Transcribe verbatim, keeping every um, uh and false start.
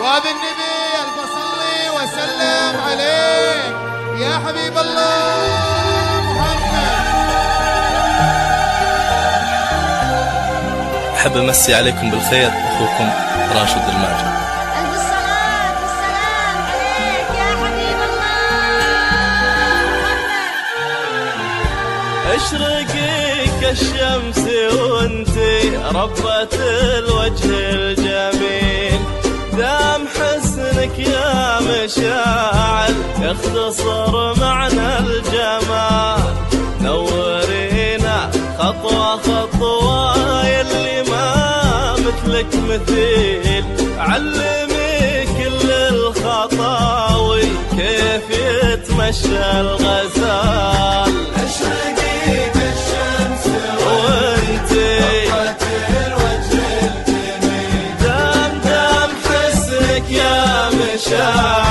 وهذا النبي ألف صلي وسلم عليك يا حبيب الله محمد. أحب أمسي عليكم بالخير أخوكم راشد الماجد. ألف الصلاة والسلام عليك يا حبيب الله محمد. اشرقي كالشمس وانتي ربة الوجه الجميل، دام حسنك يا مشاعل يختصر معنى الجمال. نورينا خطوة خطوة يلي ما مثلك مثيل، علمي كل الخطاوي كيف يتمشى الغزال. اشرقي كالشمس وانتي ربة الوجه الجميل، دام دام حسنك يا مشاعل